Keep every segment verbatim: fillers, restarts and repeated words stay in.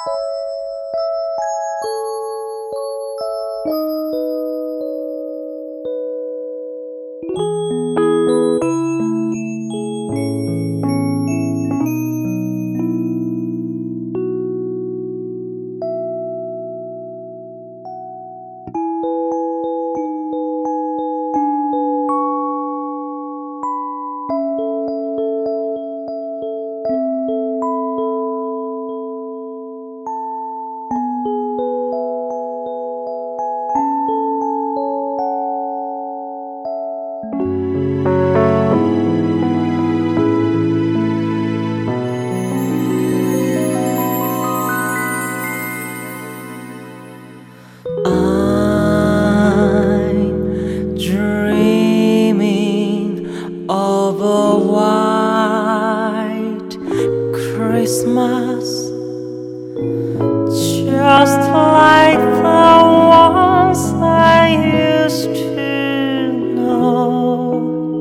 I'm dreaming of a white Christmas, just like the ones I used to know.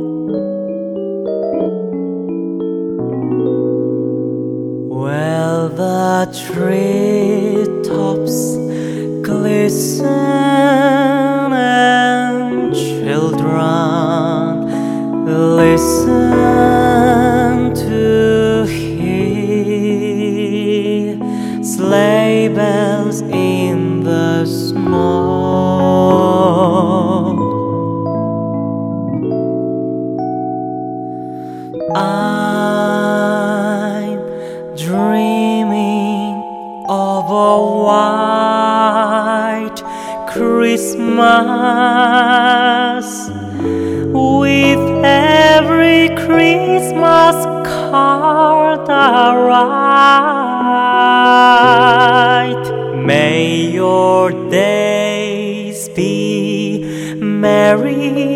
Well, the treetops glisten and children listen to hear sleigh bells in the snow. I'm dreaming of a white Christmas, with every Christmas card I write. May your days be merry